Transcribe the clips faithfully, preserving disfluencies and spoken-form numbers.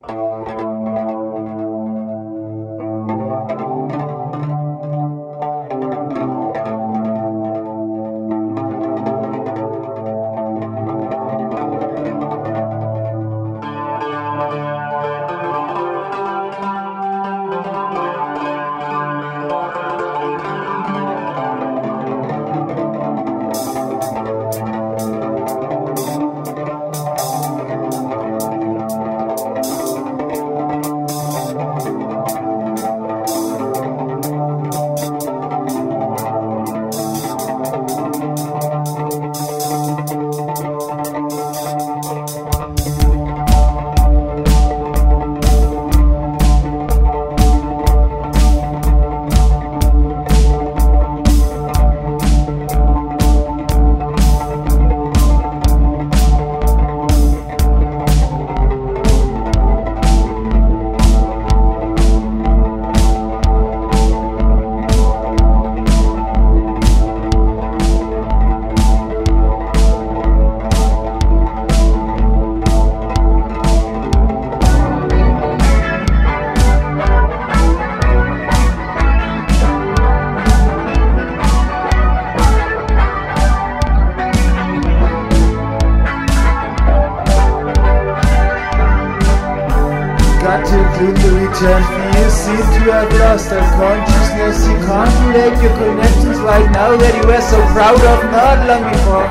To return, you seem to have lost our consciousness. You can't relate your connections right now that you were so proud of not long before.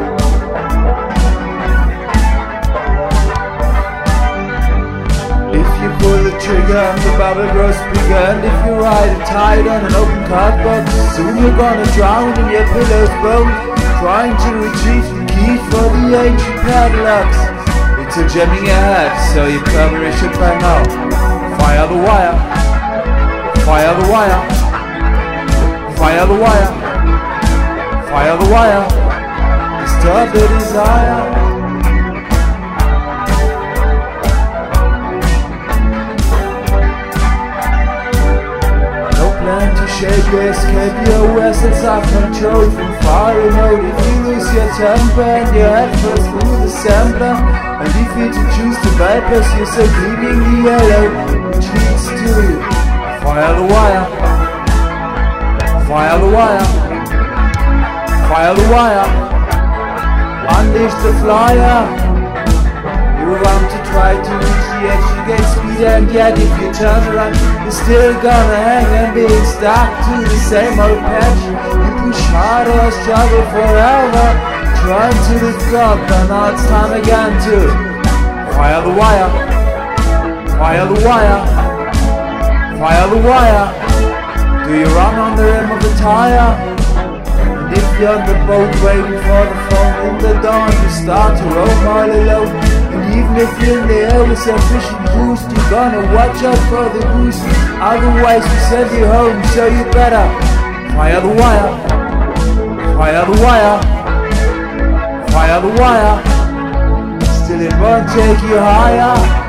If you pull the trigger and the bubble grows bigger, and if you ride a tide on an open cardboard, soon you're gonna drown in your pillow's bone, trying to retrieve the key for the ancient padlocks. It's a gem in your head, so you probably should by now. Fire the wire, fire the wire, fire the wire, fire the wire, disturb the desire. No plan to shape your escape, your vessels are controlled from far remote. If you lose your temper and your head first through the sampler, and if you to choose to bypass, you're so gleaming the yellow, which leads to you. Fire the wire, fire the wire, fire the wire, unleash the flyer. You want to try to reach the edge, you get speed, and yet if you turn around, you're still gonna hang and being stuck to the same old patch. You push harder, struggle forever, trying to lift up, and now it's time again to fire the wire, fire the wire, fire the wire. Do you run on the rim of the tire? And if you're on the boat waiting for the phone in the dawn, you start to roam all alone. And even if you're in the air with sufficient boost, you're gonna watch out for the boost, otherwise we send you home, so you better fire the wire, fire the wire, fire the wire. Still it won't take you higher.